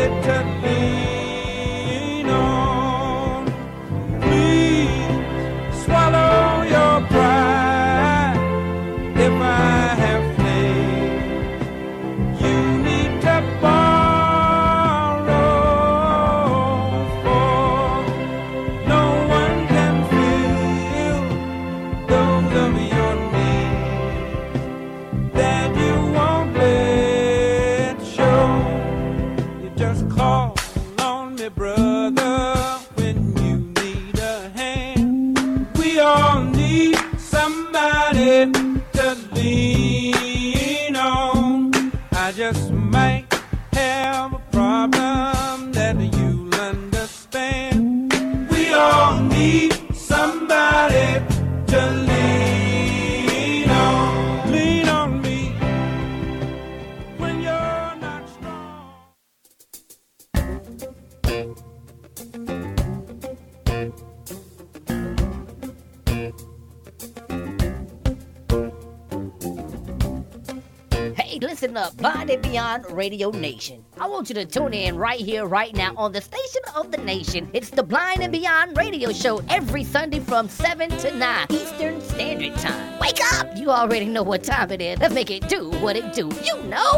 to lean on. Please swallow your pride. If I have failed, you need to borrow, for no one can fill those of your needs that you won't let show. You just call on me, brother, when you need a hand. We all need somebody to lean on. I just might have a problem that you'll understand. We all need somebody to lean on. Lean on me when you're not strong. Hey, listen up, Blind and Beyond Radio Nation. I want you to tune in right here, right now, on the station of the nation. It's the Blind and Beyond Radio Show every Sunday from 7 to 9 Eastern Standard Time. Wake up! You already know what time it is. Let's make it do what it do. You know!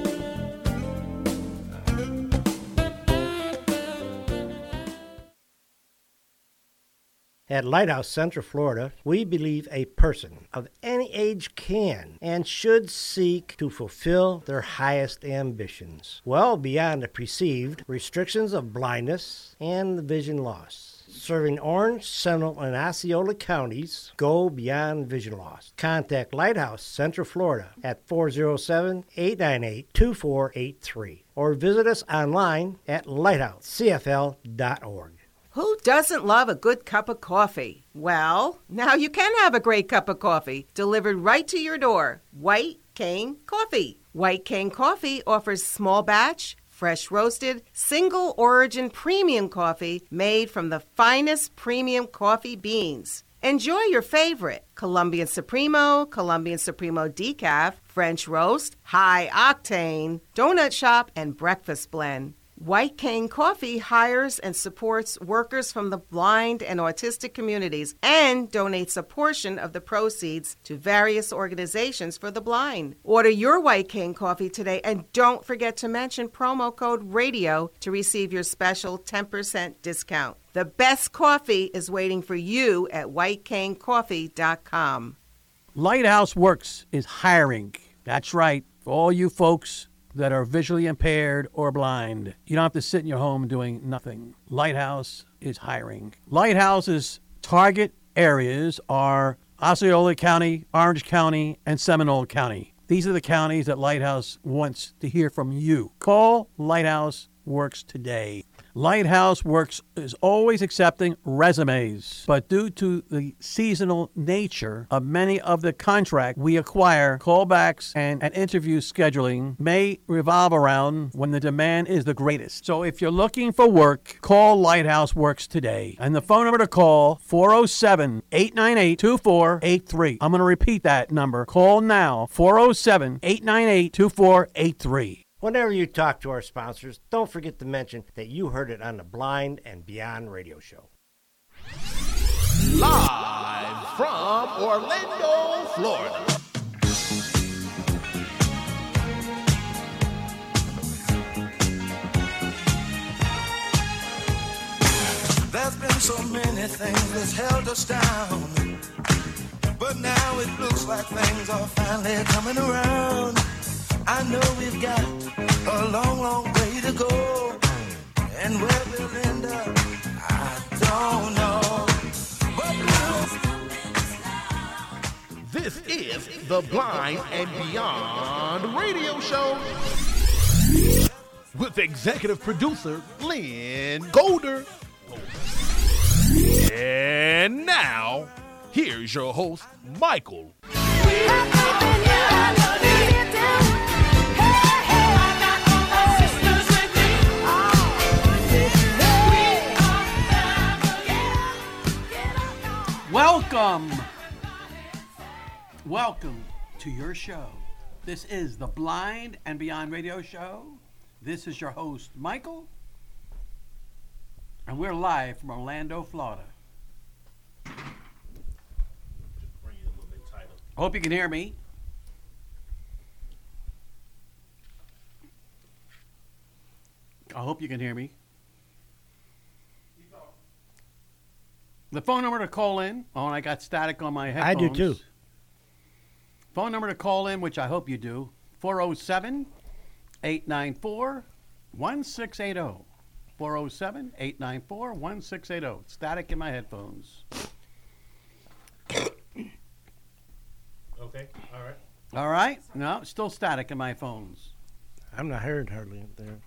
At Lighthouse Central Florida, we believe a person of any age can and should seek to fulfill their highest ambitions, well beyond the perceived restrictions of blindness and vision loss. Serving Orange, Seminole, and Osceola counties, go beyond vision loss. Contact Lighthouse Central Florida at 407-898-2483 or visit us online at lighthousecfl.org. Who doesn't love a good cup of coffee? Well, now you can have a great cup of coffee delivered right to your door. White Cane Coffee. White Cane Coffee offers small batch, fresh roasted, single origin premium coffee made from the finest premium coffee beans. Enjoy your favorite Colombian Supremo Decaf, French Roast, High Octane, Donut Shop, and Breakfast Blend. White Cane Coffee hires and supports workers from the blind and autistic communities and donates a portion of the proceeds to various organizations for the blind. Order your White Cane Coffee today and don't forget to mention promo code RADIO to receive your special 10% discount. The best coffee is waiting for you at whitecanecoffee.com. Lighthouse Works is hiring. That's right, for all you folks that are visually impaired or blind. You don't have to sit in your home doing nothing. Lighthouse is hiring. Lighthouse's target areas are Osceola County, Orange County, and Seminole County. These are the counties that Lighthouse wants to hear from you. Call Lighthouse Works today. Lighthouse Works is always accepting resumes, but due to the seasonal nature of many of the contracts we acquire, callbacks and interview scheduling may revolve around when the demand is the greatest. So if you're looking for work, call Lighthouse Works today. And the phone number to call, 407-898-2483. I'm going to repeat that number. Call now, 407-898-2483. Whenever you talk to our sponsors, don't forget to mention that you heard it on the Blind and Beyond Radio Show. Live from Orlando, Florida. There's been so many things that's held us down, but now it looks like things are finally coming around. I know we've got a long, long way to go, and where we'll end up, I don't know. But This is the Blind and Beyond Radio Show with executive producer Lynn Golder. And now, here's your host, Michael. Welcome to your show. This is the Blind and Beyond Radio Show. This is your host, Michael, and we're live from Orlando, Florida. Hope you can hear me. I hope you can hear me. The phone number to call in. Oh, and I got static on my headphones. I do too. Phone number to call in, which I hope you do, 407-894-1680. 407-894-1680. Static in my headphones. Okay, all right. All right? No, still static in my phones. I'm not hearing hardly up there.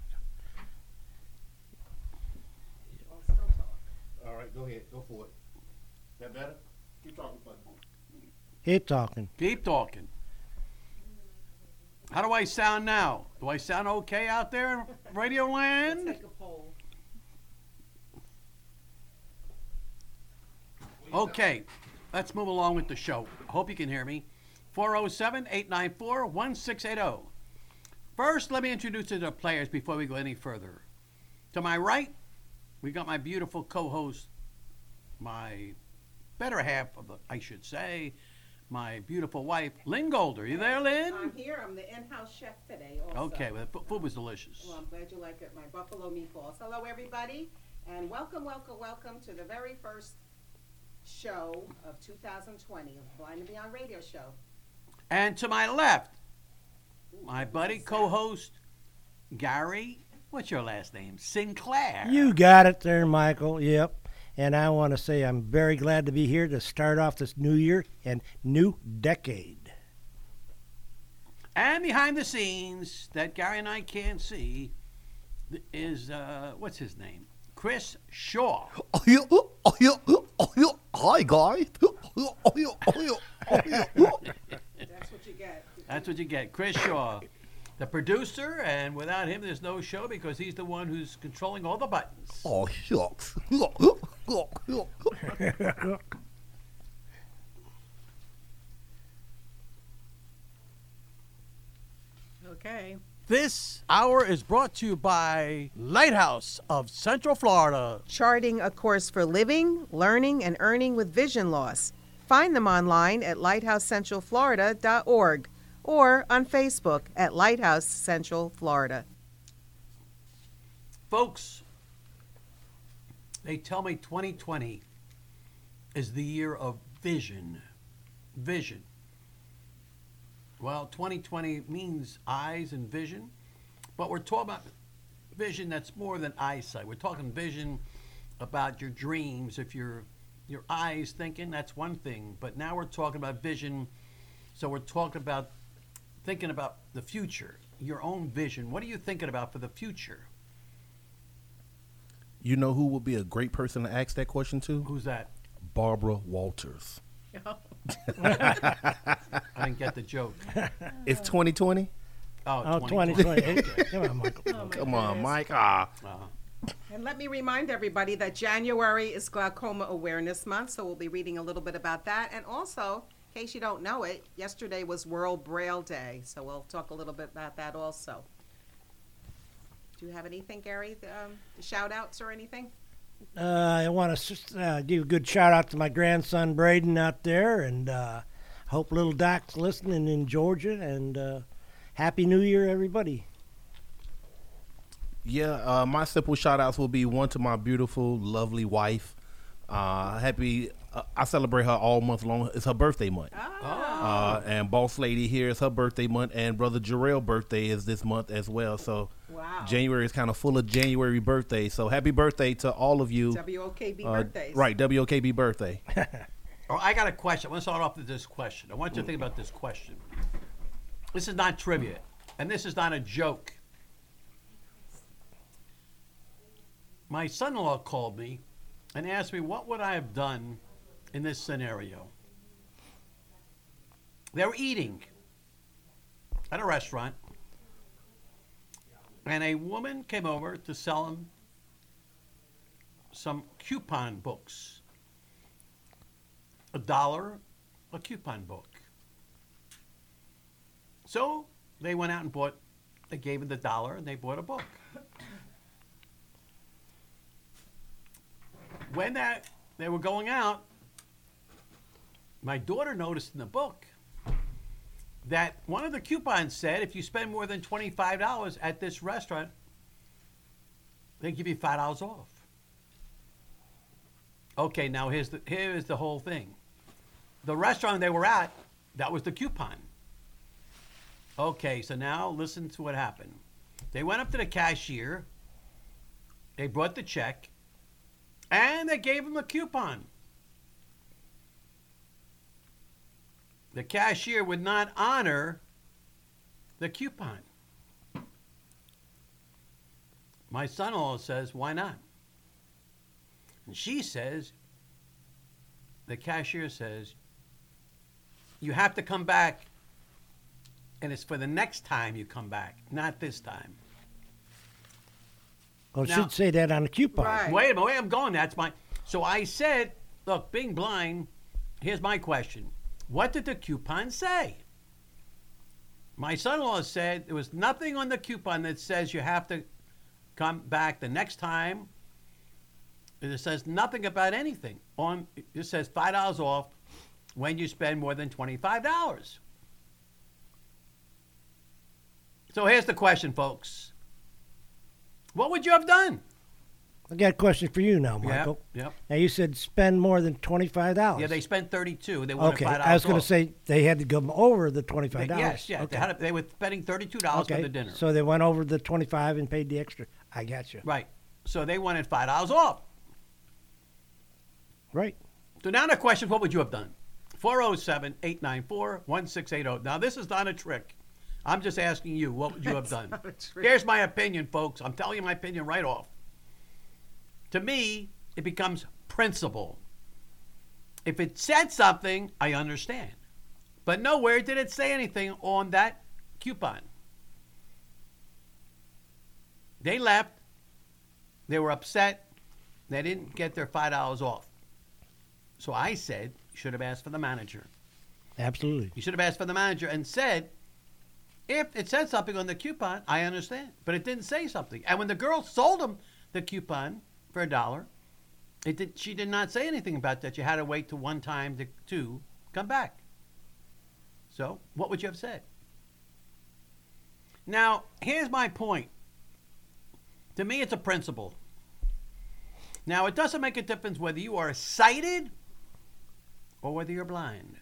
All right, go ahead. Go for it. That better? Keep talking, bud. Keep talking. Keep talking. How do I sound now? Do I sound okay out there in Radio Land? Take a poll. Okay, let's move along with the show. I hope you can hear me. 407-894-1680. First, let me introduce you to the players before we go any further. To my right, we got my beautiful co-host, my better half of the, I should say, my beautiful wife, Lynn Golder. You there, Lynn? I'm here. I'm the in-house chef today also. Okay, well, the food was delicious. Well, I'm glad you like it. My buffalo meatballs. Hello, everybody, and welcome to the very first show of 2020 of Blind and Beyond Radio Show. And to my left, my buddy, co-host, Gary, what's your last name? Sinclair. You got it there, Michael. Yep. And I want to say I'm very glad to be here to start off this new year and new decade. And behind the scenes, that Gary and I can't see, is, what's his name? Chris Shaw. Hi, guys. That's what you get. That's what you get. Chris Shaw, the producer, and without him, there's no show because he's the one who's controlling all the buttons. Oh, shucks. Okay. This hour is brought to you by Lighthouse of Central Florida. Charting a course for living, learning, and earning with vision loss. Find them online at lighthousecentralflorida.org or on Facebook at Lighthouse Central Florida. Folks, they tell me 2020 is the year of vision. Vision. Well, 2020 means eyes and vision, but we're talking about vision that's more than eyesight. We're talking vision about your dreams. If your eyes thinking, that's one thing, but now we're talking about vision. So we're talking about thinking about the future, your own vision. What are you thinking about for the future? You know who would be a great person to ask that question to? Who's that? Barbara Walters. I didn't get the joke. It's 2020? Oh, 2020. 2020. Come on, Michael. Come on, Mike. Ah. And let me remind everybody that January is Glaucoma Awareness Month, so we'll be reading a little bit about that. And also, in case you don't know it, yesterday was World Braille Day, so we'll talk a little bit about that also. Do you have anything, Gary, shout-outs or anything? I want to give a good shout out to my grandson Braden out there, and hope little Doc's listening in Georgia. And Happy New Year, everybody. Yeah, my simple shout outs will be one to my beautiful, lovely wife. I celebrate her all month long. It's her birthday month. And Boss Lady here is her birthday month, and Brother Jarrell's birthday is this month as well. So Wow. January is kind of full of January birthdays. So happy birthday to all of you. WOKB birthdays. Right, WOKB birthday. Oh, I got a question. I want to start off with this question. I want you to think about this question. This is not trivia, and this is not a joke. My son-in-law called me and asked me what would I have done in this scenario. They were eating at a restaurant, and a woman came over to sell him some coupon books. $1 a coupon book. So they went out and bought They gave him the $1 and they bought a book. When they were going out, my daughter noticed in the book that one of the coupons said if you spend more than $25 at this restaurant, they give you $5 off. Okay, now here is the whole thing. The restaurant they were at, that was the coupon. Okay, so now listen to what happened. They went up to the cashier, they brought the check, and they gave him a coupon. The cashier would not honor the coupon. My son-in-law says, why not? And she says, the cashier says, you have to come back, and it's for the next time you come back, not this time. Well, it Now- should say that on the coupon. Right. Wait a minute, I'm going. That's my. So I said, look, being blind, here's my question. What did the coupon say? My son-in-law said there was nothing on the coupon that says you have to come back the next time. It says nothing about anything. It says $5 off when you spend more than $25. So here's the question, folks. What would you have done? I got a question for you now, Michael. Yep. Now, you said spend more than $25. Yeah, they spent $32. They wanted Okay, $5 I was going off. to say they had to go over the $25. Yes, yeah. Okay. They were spending $32 for the dinner. So they went over the 25 and paid the extra. I got you. Right. So they wanted $5 off. Right. So now the question, what would you have done? 407-894-1680. Now, this is not a trick. I'm just asking you, what would you have done? not a trick. Here's my opinion, folks. I'm telling you my opinion right off. To me, it becomes principle. If it said something, I understand. But nowhere did it say anything on that coupon. They left. They were upset. They didn't get their $5 off. So I said, you should have asked for the manager. Absolutely. You should have asked for the manager and said, if it said something on the coupon, I understand. But it didn't say something. And when the girl sold him the coupon for $1, she did not say anything about that. You had to wait till one time to come back. So what would you have said? Now, here's my point. To me, it's a principle. Now, it doesn't make a difference whether you are sighted or whether you're blind.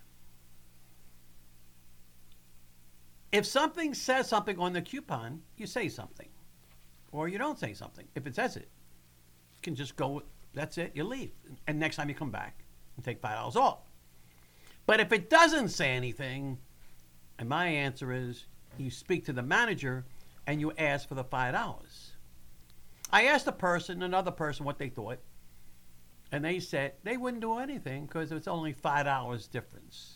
If something says something on the coupon, you say something. Or you don't say something. If it says it, you can just go, that's it, you leave. And next time you come back and take $5 off. But if it doesn't say anything, and my answer is, you speak to the manager and you ask for the $5. I asked another person what they thought, and they said they wouldn't do anything because it's only $5 difference.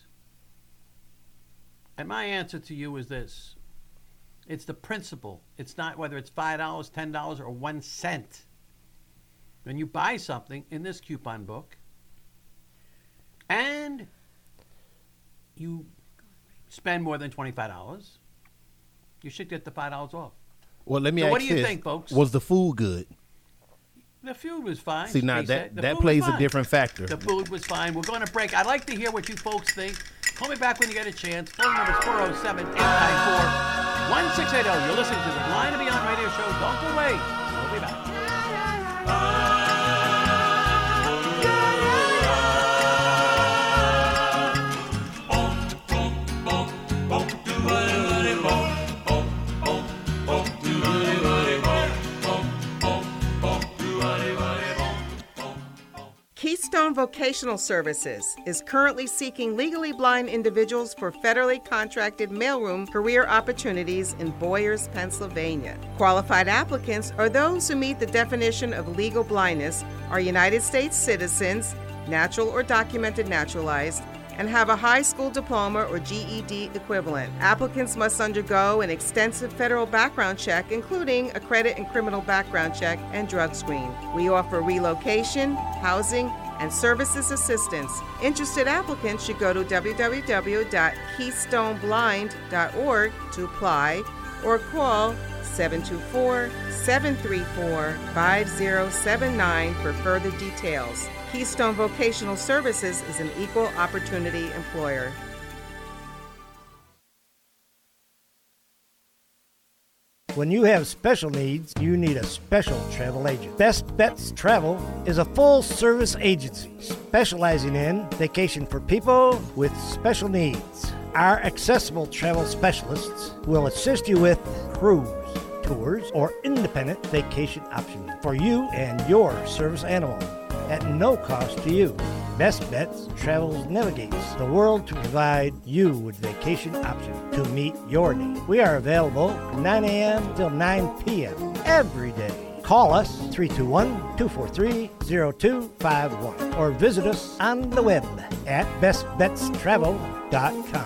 And my answer to you is this. It's the principle. It's not whether it's $5, $10, or 1 cent. When you buy something in this coupon book and you spend more than $25, you should get the $5 off. Well, let me So ask what do you this. think, folks? Was the food good? The food was fine. See, now they said. The that food was plays a fine. different factor. The food was fine. We're going to break. I'd like to hear what you folks think. Call me back when you get a chance. Phone number is 407-894-1680. You're listening to the Blind and Beyond Radio Show. Don't go away. We'll be back. Keystone Vocational Services is currently seeking legally blind individuals for federally contracted mailroom career opportunities in Boyers, Pennsylvania. Qualified applicants are those who meet the definition of legal blindness, are United States citizens, natural or documented naturalized, and have a high school diploma or GED equivalent. Applicants must undergo an extensive federal background check, including a credit and criminal background check and drug screen. We offer relocation, housing, and services assistance. Interested applicants should go to www.keystoneblind.org to apply or call 724-734-5079 for further details. Keystone Vocational Services is an equal opportunity employer. When you have special needs, you need a special travel agent. Best Bets Travel is a full-service agency specializing in vacation for people with special needs. Our accessible travel specialists will assist you with cruise, tours, or independent vacation options for you and your service animal at no cost to you. Best Bets Travels navigates the world to provide you with vacation options to meet your needs. We are available from 9 a.m. till 9 p.m. every day. Call us 321-243-0251 or visit us on the web at bestbetstravel.com.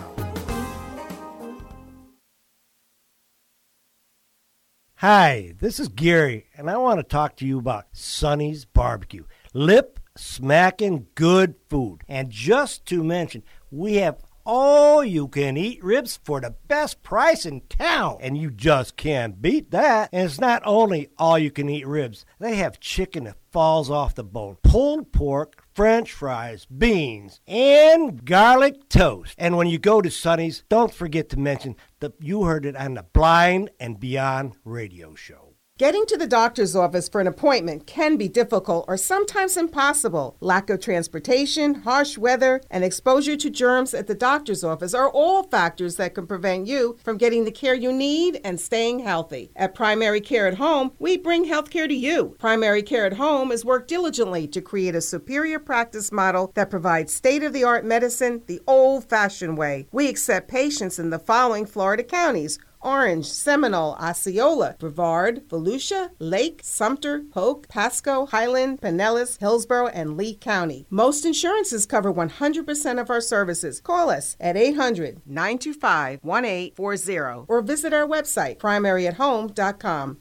Hi, this is Gary, and I want to talk to you about Sonny's Barbecue. Lip-smacking good food. And just to mention, we have all-you-can-eat ribs for the best price in town. And you just can't beat that. And it's not only all-you-can-eat ribs. They have chicken that falls off the bone, pulled pork, French fries, beans, and garlic toast. And when you go to Sonny's, don't forget to mention that you heard it on the Blind and Beyond radio show. Getting to the doctor's office for an appointment can be difficult or sometimes impossible. Lack of transportation, harsh weather, and exposure to germs at the doctor's office are all factors that can prevent you from getting the care you need and staying healthy. At Primary Care at Home, we bring health care to you. Primary Care at Home has worked diligently to create a superior practice model that provides state-of-the-art medicine the old-fashioned way. We accept patients in the following Florida counties: Orange, Seminole, Osceola, Brevard, Volusia, Lake, Sumter, Polk, Pasco, Highland, Pinellas, Hillsborough, and Lee County. Most insurances cover 100% of our services. Call us at 800-925-1840 or visit our website, primaryathome.com.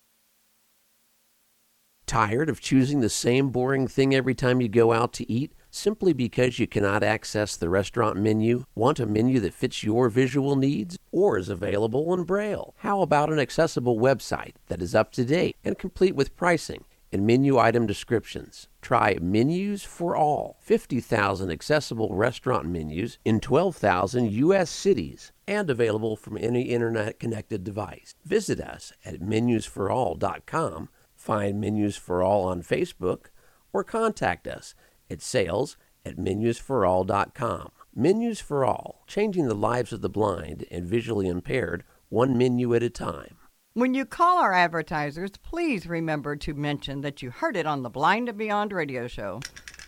Tired of choosing the same boring thing every time you go out to eat simply because you cannot access the restaurant menu? Want a menu that fits your visual needs or is available in Braille? How about an accessible website that is up to date and complete with pricing and menu item descriptions? Try Menus for All. 50,000 accessible restaurant menus in 12,000 U.S. cities and available from any internet-connected device. Visit us at menusforall.com. Find Menus for All on Facebook or contact us at sales@menusforall.com. Menus for All, changing the lives of the blind and visually impaired, one menu at a time. When you call our advertisers, please remember to mention that you heard it on the Blind and Beyond radio show.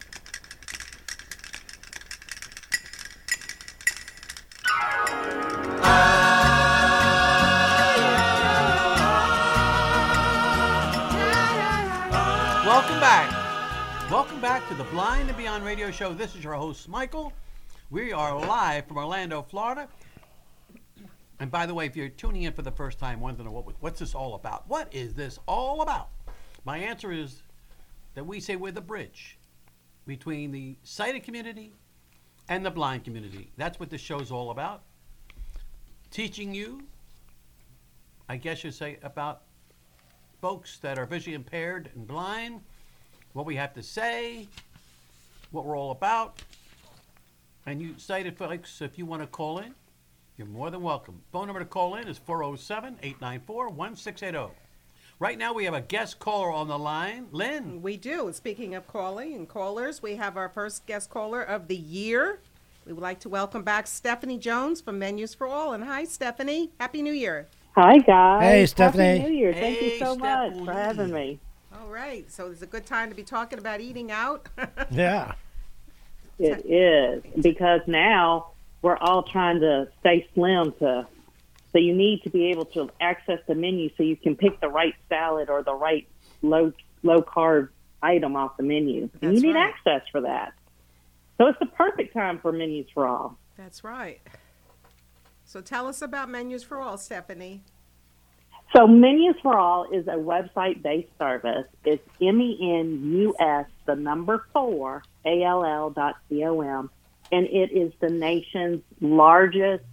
Welcome back. Welcome back to the Blind and Beyond radio show. This is your host, Michael. We are live from Orlando, Florida. And by the way, if you're tuning in for the first time, wondering what's this all about? What is this all about? My answer is that we say we're the bridge between the sighted community and the blind community. That's what this show's all about. Teaching you, I guess you'd say, about folks that are visually impaired and blind, what we have to say, what we're all about. And you sighted folks, if you want to call in, you're more than welcome. Phone number to call in is 407-894-1680. Right now we have a guest caller on the line. Lynn. We do. Speaking of calling and callers, we have our first guest caller of the year. We would like to welcome back Stephanie Jones from Menus for All. And hi, Stephanie. Happy New Year. Hi, guys. Hey, Stephanie. Happy New Year. Thank Hey, you so much Stephanie. for having me. All right. So it's a good time to be talking about eating out. Yeah. It is, because now we're all trying to stay slim, so you need to be able to access the menu so you can pick the right salad or the right low carb item off the menu. And you need access for that. So it's the perfect time for Menus for All. That's right. So tell us about Menus for All, Stephanie. So Menus for All is a website-based service. It's MENUS, the number 4, ALL.com, and it is the nation's largest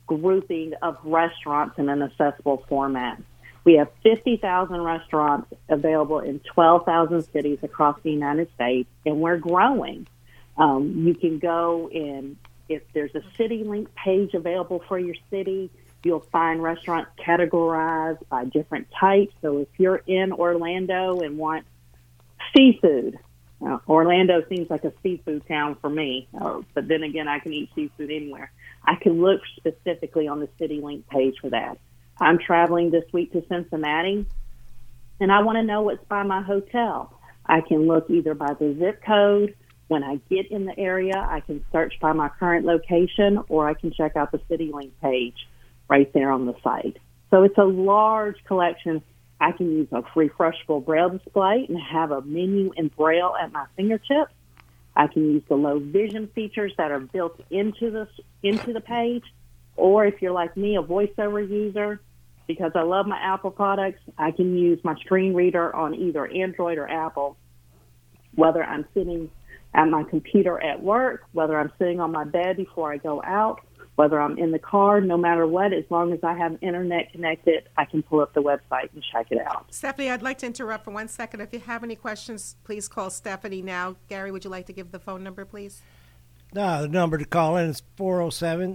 grouping of restaurants in an accessible format. We have 50,000 restaurants available in 12,000 cities across the United States, and we're growing. You can go in, if there's a city link page available for your city, you'll find restaurants categorized by different types. So if you're in Orlando and want seafood, Orlando seems like a seafood town for me, but then again, I can eat seafood anywhere. I can look specifically on the city link page for that. I'm traveling this week to Cincinnati, and I want to know what's by my hotel. I can look either by the zip code. When I get in the area, I can search by my current location, or I can check out the city link page right there on the site. So it's a large collection. I can use a refreshable Braille display and have a menu in Braille at my fingertips. I can use the low vision features that are built into the page. Or if you're like me, a voiceover user, because I love my Apple products, I can use my screen reader on either Android or Apple, whether I'm sitting at my computer at work, whether I'm sitting on my bed before I go out, whether I'm in the car, no matter what, as long as I have internet connected, I can pull up the website and check it out. Stephanie, I'd like to interrupt for 1 second. If you have any questions, please call Stephanie now. Gary, would you like to give the phone number, please? No, the number to call in is 407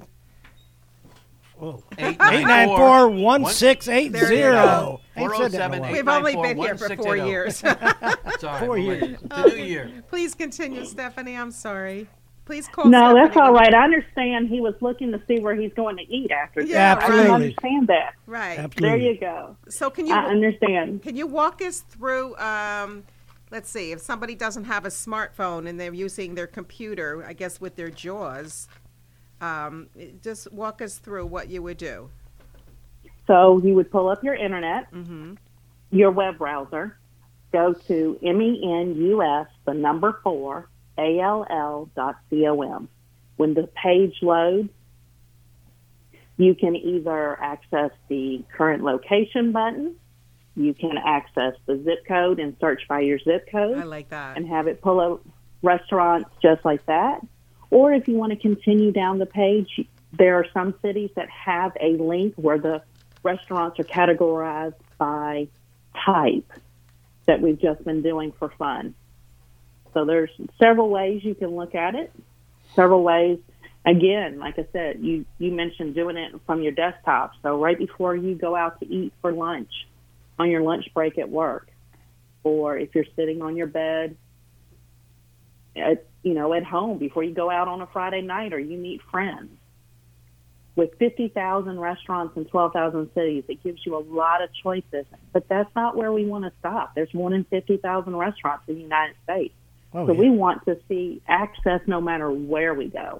894-1680. 894-1680. We've only been here for 4 years. Sorry, 4 years. The new year. Please continue, Stephanie. I'm sorry. Please call No, Stephanie. that's all right. I understand he was looking to see where he's going to eat after. Yeah, absolutely. I understand that. Right. Absolutely. There you go. So can I understand. Can you walk us through, let's see, if somebody doesn't have a smartphone and they're using their computer, I guess with their JAWS, just walk us through what you would do. So you would pull up your internet, your web browser, go to MENUS, the number 4, ALL.com. When the page loads, you can either access the current location button, you can access the zip code and search by your zip code. I like that. And have it pull up restaurants just like that. Or if you want to continue down the page, there are some cities that have a link where the restaurants are categorized by type that we've just been doing for fun. So there's several ways you can look at it, several ways. Again, like I said, you mentioned doing it from your desktop. So right before you go out to eat for lunch, on your lunch break at work, or if you're sitting on your bed at home before you go out on a Friday night or you meet friends. With 50,000 restaurants in 12,000 cities, it gives you a lot of choices. But that's not where we want to stop. There's more than 50,000 restaurants in the United States. Oh, so yeah. we want to see access no matter where we go.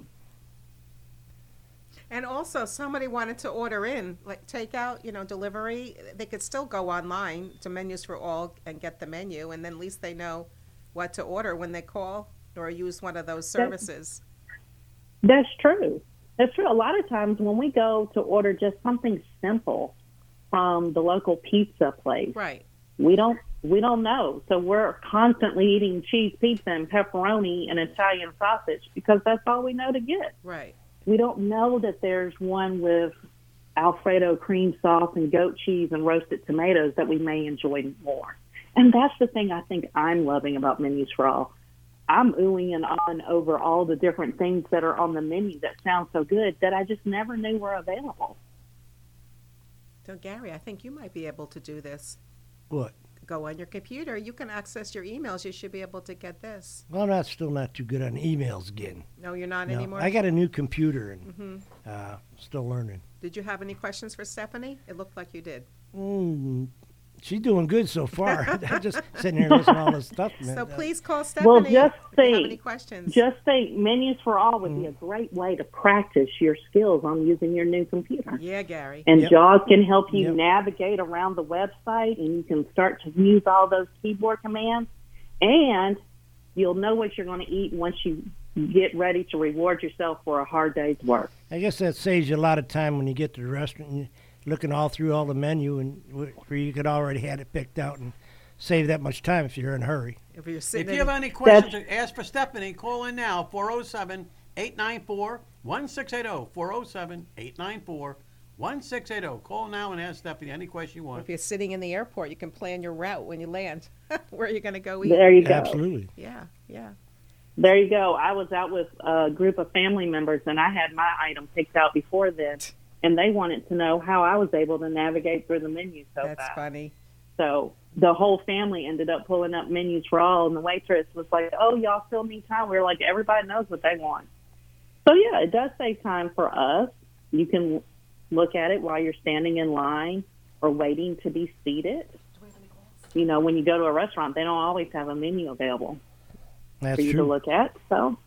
And also, somebody wanted to order in, like takeout, delivery, they could still go online to Menus for All and get the menu, and then at least they know what to order when they call or use one of those services. That's true. That's true. A lot of times when we go to order just something simple from the local pizza place, Right. we don't know. So we're constantly eating cheese pizza and pepperoni and Italian sausage because that's all we know to get. Right. We don't know that there's one with Alfredo cream sauce and goat cheese and roasted tomatoes that we may enjoy more. And that's the thing I think I'm loving about Menus for All. I'm oohing and on over all the different things that are on the menu that sound so good that I just never knew were available. So, Gary, I think you might be able to do this. What? Go on your computer. You can access your emails. You should be able to get this. Well, I'm still not too good on emails again. No, you're not No, anymore? I got a new computer and still learning. Did you have any questions for Stephanie? It looked like you did. She's doing good so far. I'm just sitting here listening to all this stuff. Man. So please call Stephanie Well, just if you have any think, questions. Menus for All would be a great way to practice your skills on using your new computer. Yeah, Gary. And Yep. JAWS can help you Yep. navigate around the website, and you can start to use all those keyboard commands. And you'll know what you're going to eat once you get ready to reward yourself for a hard day's work. I guess that saves you a lot of time when you get to the restaurant and you're looking all through all the menu and where you could already had it picked out and save that much time if you're in a hurry. If you're sitting If you have in, any questions, ask for Stephanie. Call in now, 407-894-1680. 1-680-407-894. 1-680. Call now and ask Stephanie any question you want. If you're sitting in the airport, you can plan your route when you land, where you're going to go eat. There you go. Absolutely. Yeah. There you go. I was out with a group of family members, and I had my item picked out before then, and they wanted to know how I was able to navigate through the menu so fast. That's funny. So the whole family ended up pulling up menus for all, and the waitress was like, "Oh, y'all still need time?" We were like, "Everybody knows what they want." So, yeah, it does save time for us. You can look at it while you're standing in line or waiting to be seated. You know, when you go to a restaurant, they don't always have a menu available That's for you true. to look at. So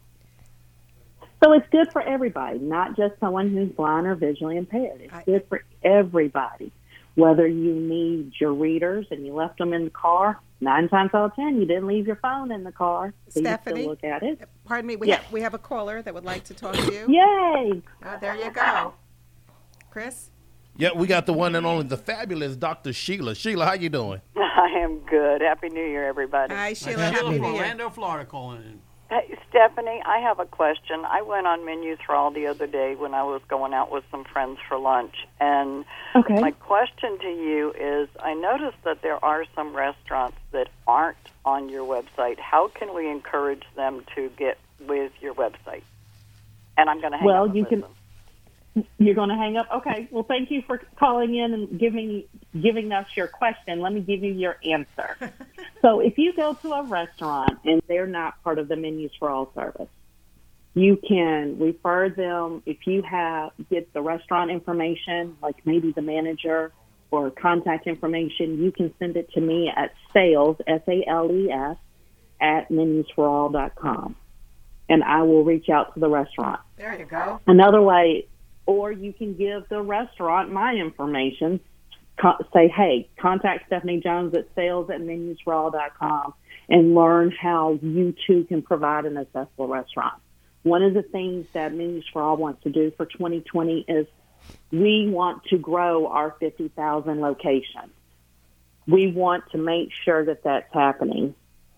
it's good for everybody, not just someone who's blind or visually impaired. It's good for everybody. Whether you need your readers and you left them in the car, 9 times out of 10, you didn't leave your phone in the car, so Stephanie, you still look at it. Pardon me, we have a caller that would like to talk to you. Yay! There you go. Chris? Yeah, we got the one and only, the fabulous Dr. Sheila. Sheila, how you doing? I am good. Happy New Year, everybody. Hi, Sheila. Sheila Happy from New Year. Orlando, Florida, calling in. Hey, Stephanie, I have a question. I went on Menu Thrall the other day when I was going out with some friends for lunch, and my question to you is, I noticed that there are some restaurants that aren't on your website. How can we encourage them to get with your website? And I'm going to hang up. You're going to hang up? Okay. Well, thank you for calling in and giving us your question. Let me give you your answer. So if you go to a restaurant and they're not part of the Menus for All service, you can refer them. If you get the restaurant information, like maybe the manager or contact information, you can send it to me at sales, SALES, at menusforall.com. And I will reach out to the restaurant. There you go. Another way, or you can give the restaurant my information. Say, hey, contact Stephanie Jones at sales@menusforall.com and learn how you too can provide an accessible restaurant. One of the things that Menus for All wants to do for 2020 is we want to grow our 50,000 locations. We want to make sure that that's happening.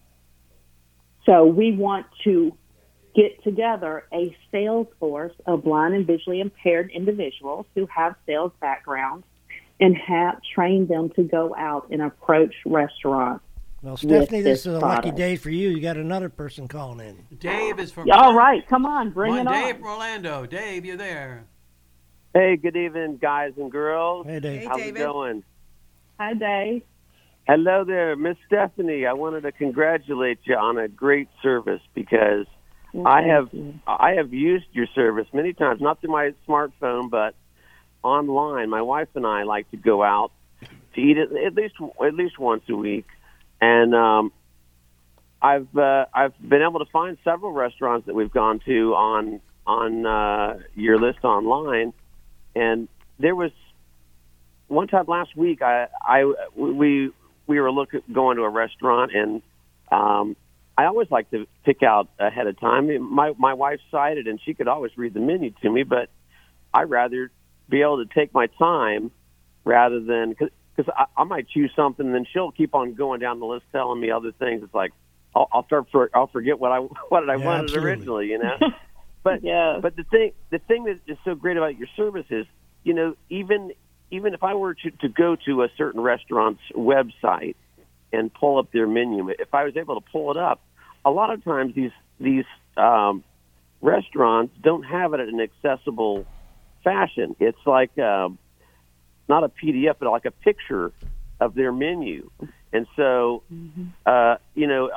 So we want to get together a sales force of blind and visually impaired individuals who have sales backgrounds and train them to go out and approach restaurants. Well, Stephanie, this is a product. lucky day for you. You got another person calling in. Dave is from... All right, come on, bring it on. Dave from Orlando. Dave, you're there. Hey, good evening, guys and girls. Hey, Dave. Hey, How's David. it going? Hi, Dave. Hello there, Miss Stephanie. I wanted to congratulate you on a great service because I have used your service many times, not through my smartphone, but online. My wife and I like to go out to eat at least once a week, and I've been able to find several restaurants that we've gone to on your list online, and there was one time last week we were going to a restaurant, and I always like to pick out ahead of time. My wife's sighted, and she could always read the menu to me, but I'd rather be able to take my time rather than because I might choose something, and then she'll keep on going down the list telling me other things. It's like I'll forget what I wanted absolutely. originally, you know. But but the thing that is so great about your service is, you know, even if I were to go to a certain restaurant's website and pull up their menu, if I was able to pull it up, a lot of times these restaurants don't have it in an accessible fashion. It's like not a PDF, but like a picture of their menu. And so, you know,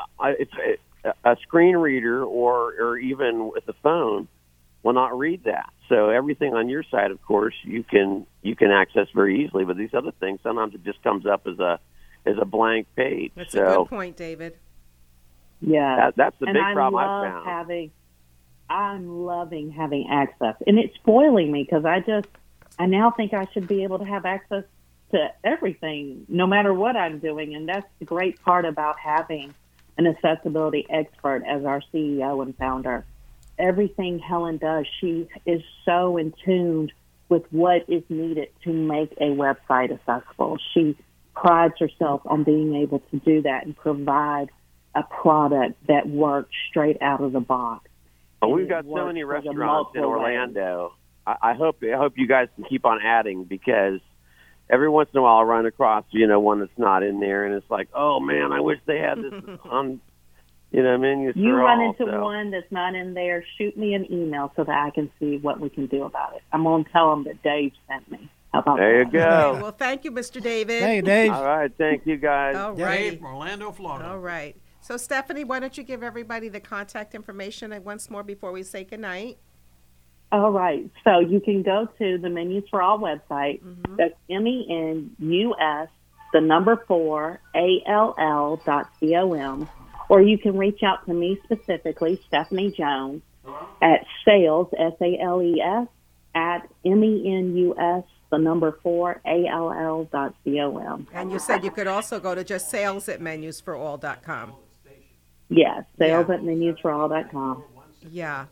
a screen reader or even with a phone will not read that. So everything on your side, of course, you can access very easily. But these other things, sometimes it just comes up as a blank page. That's a good point, David. Yeah, that's the big problem I've found. I'm loving having access, and it's spoiling me because I now think I should be able to have access to everything, no matter what I'm doing, and that's the great part about having an accessibility expert as our CEO and founder. Everything Helen does, she is so in tune with what is needed to make a website accessible. She prides herself on being able to do that and provide a product that works straight out of the box. Well, we've got so many restaurants in Orlando. I hope you guys can keep on adding, because every once in a while I run across, one that's not in there, and it's like, oh man, I wish they had this on, menus. You run into one that's not in there, shoot me an email so that I can see what we can do about it. I'm going to tell them that Dave sent me. How about there you go. Okay, well, thank you, Mr. David. Hey, Dave. All right, thank you guys. All right. Dave from Orlando, Florida. All right. So, Stephanie, why don't you give everybody the contact information once more before we say goodnight? All right. So you can go to the Menus for All website. That's MENUS, 4, ALL.com. Or you can reach out to me specifically, Stephanie Jones, at sales, SALES, at MENUS, 4, ALL.com. And you said you could also go to just sales@menusforall.com. Yes, sales at menusforall.com. Yeah.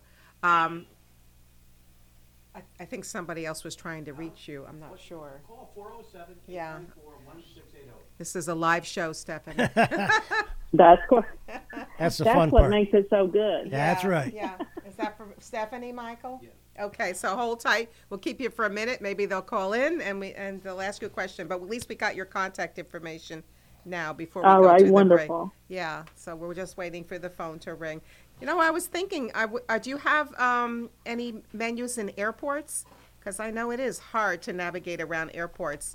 I think somebody else was trying to reach you. I'm not sure. Call 407 Yeah. 1680. This is a live show, Stephanie. That's cool. That's the That's fun what part. makes it so good. Yeah, that's right. Yeah. Is that for Stephanie, Michael? Yeah. Okay, so hold tight. We'll keep you for a minute. Maybe they'll call in and they'll ask you a question. But at least we got your contact information now before we All go right, to the wonderful. break. Yeah, so we're just waiting for the phone to ring. I was thinking, do you have any menus in airports? Because I know it is hard to navigate around airports,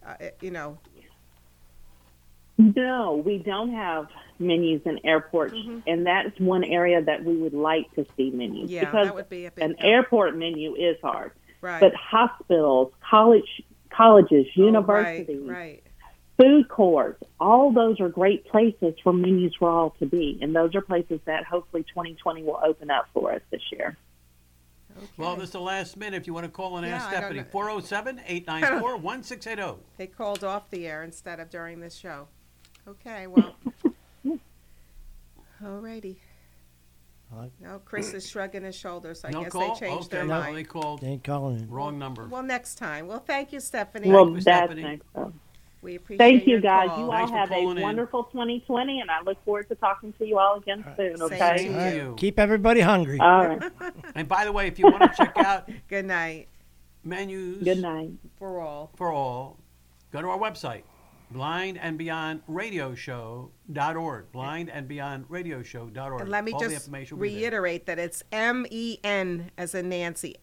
No, we don't have menus in airports, and that's one area that we would like to see menus. Yeah, because that would be a big an help. airport menu is hard. Right. But hospitals, colleges, universities, Right. food courts, all those are great places for Menus for All to be, and those are places that hopefully 2020 will open up for us this year. Okay. Well, this is the last minute. If you want to call and ask Yeah, I don't Stephanie, know. 407-894-1680. They called off the air instead of during this show. Okay, well. Alrighty. No, Chris is shrugging his shoulders. I No guess call? they changed their Okay, mind. they called. They ain't calling in. Wrong number. Well, next time. Well, thank you, Stephanie. Well, you, that's Stephanie. next up. We appreciate Thank you, your guys. call. You all Thanks for have a calling in. wonderful 2020, and I look forward to talking to you all again soon, Same okay? to Thank you. you. Keep everybody hungry. All right. And by the way, if you want to check out Good night. menus Good night. For all. for all, go to our website, blindandbeyondradioshow.org, blindandbeyondradioshow.org. And let me All the just information will be there. reiterate that it's MEN as in Nancy,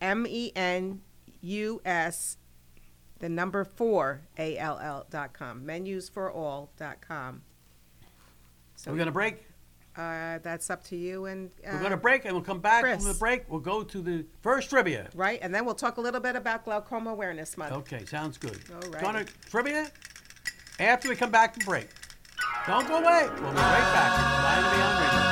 MENUS, 4, ALL.com, menusforall.com. So we're going to break. That's up to you. And We're going to break, and we'll come back Chris. from the break. We'll go to the first trivia. Right, and then we'll talk a little bit about Glaucoma Awareness Month. Okay, sounds good. All right. Going to trivia after we come back from break. Don't go away. We'll be right back. Blind and Beyond Radio.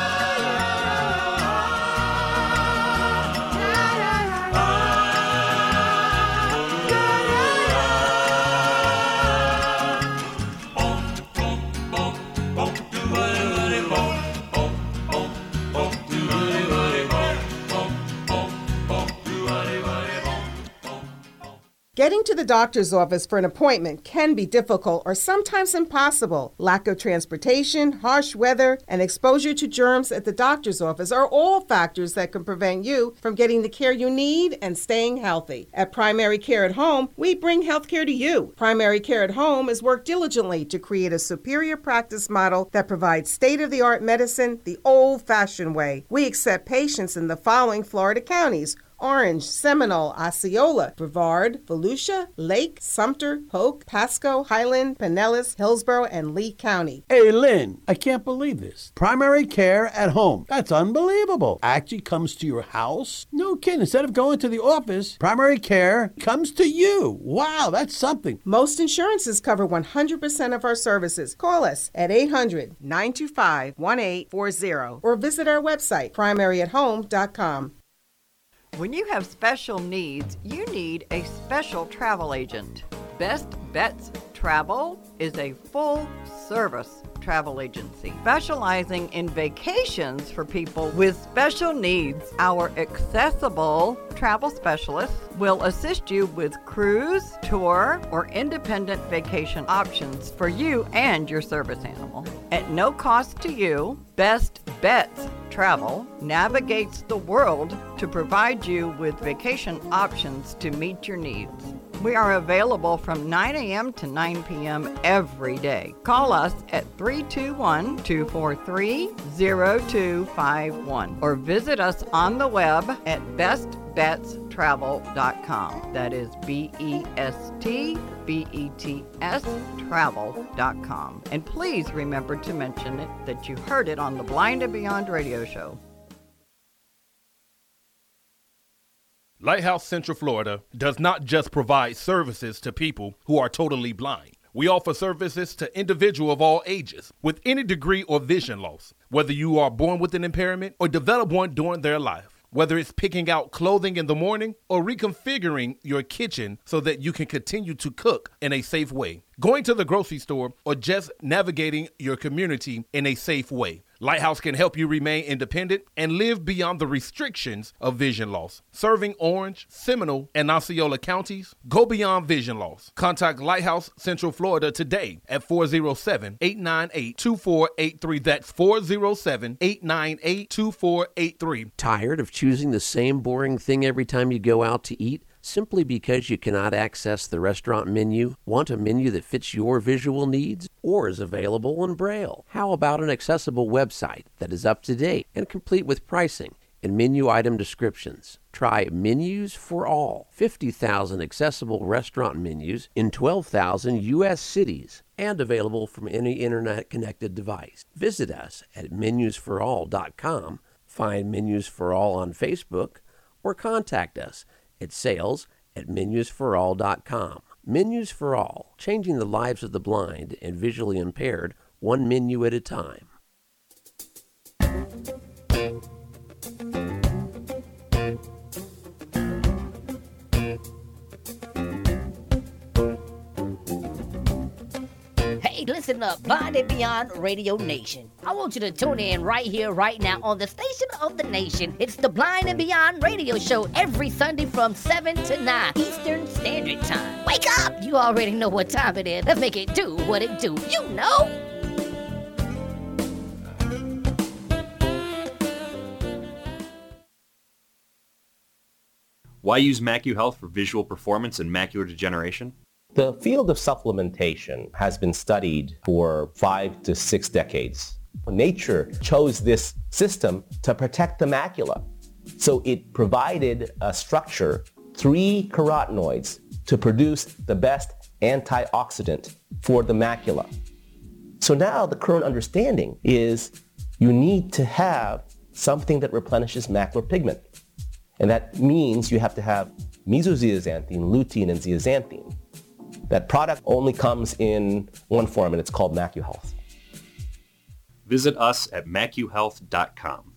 Getting to the doctor's office for an appointment can be difficult or sometimes impossible. Lack of transportation, harsh weather, and exposure to germs at the doctor's office are all factors that can prevent you from getting the care you need and staying healthy. At Primary Care at Home, we bring healthcare to you. Primary Care at Home has worked diligently to create a superior practice model that provides state-of-the-art medicine the old-fashioned way. We accept patients in the following Florida counties: Orange, Seminole, Osceola, Brevard, Volusia, Lake, Sumter, Polk, Pasco, Highland, Pinellas, Hillsborough, and Lee County. Hey, Lynn, I can't believe this. Primary Care at Home. That's unbelievable. Actually comes to your house? No kidding. Instead of going to the office, Primary Care comes to you. Wow, that's something. Most insurances cover 100% of our services. Call us at 800-925-1840 or visit our website, primary@home.com. When you have special needs, you need a special travel agent. Best Bets Travel is a full-service travel agency specializing in vacations for people with special needs. Our accessible travel specialists will assist you with cruise, tour, or independent vacation options for you and your service animal. At no cost to you, Best Betts Travel navigates the world to provide you with vacation options to meet your needs. We are available from 9 a.m. to 9 p.m. every day. Call us at 321-243-0251 or visit us on the web at bestbetstravel.com. That is BESTBETS travel.com. And please remember to mention it that you heard it on the Blind and Beyond radio show. Lighthouse Central Florida does not just provide services to people who are totally blind. We offer services to individuals of all ages with any degree or vision loss, whether you are born with an impairment or develop one during their life. Whether it's picking out clothing in the morning or reconfiguring your kitchen so that you can continue to cook in a safe way, going to the grocery store, or just navigating your community in a safe way, Lighthouse can help you remain independent and live beyond the restrictions of vision loss. Serving Orange, Seminole, and Osceola counties, go beyond vision loss. Contact Lighthouse Central Florida today at 407-898-2483. That's 407-898-2483. Tired of choosing the same boring thing every time you go out to eat? Simply because you cannot access the restaurant menu? Want a menu that fits your visual needs or is available in Braille? How about an accessible website that is up to date and complete with pricing and menu item descriptions? Try Menus for All. 50,000 accessible restaurant menus in 12,000 U.S. cities and available from any internet-connected device. Visit us at menusforall.com, find Menus for All on Facebook, or contact us at sales@menusforall.com. Menus for All, changing the lives of the blind and visually impaired, one menu at a time. Hey, listen up, Blind and Beyond Radio Nation. I want you to tune in right here, right now on the station of the nation. It's the Blind and Beyond Radio Show every Sunday from 7 to 9 Eastern Standard Time. Wake up! You already know what time it is. Let's make it do what it do. You know! Why use MacuHealth for visual performance and macular degeneration? The field of supplementation has been studied for 5 to 6 decades. Nature chose this system to protect the macula. So it provided a structure, 3 carotenoids, to produce the best antioxidant for the macula. So now the current understanding is you need to have something that replenishes macular pigment. And that means you have to have mesozeaxanthine, lutein, and zeaxanthine. That product only comes in one form, and it's called MacuHealth. Visit us at macuhealth.com.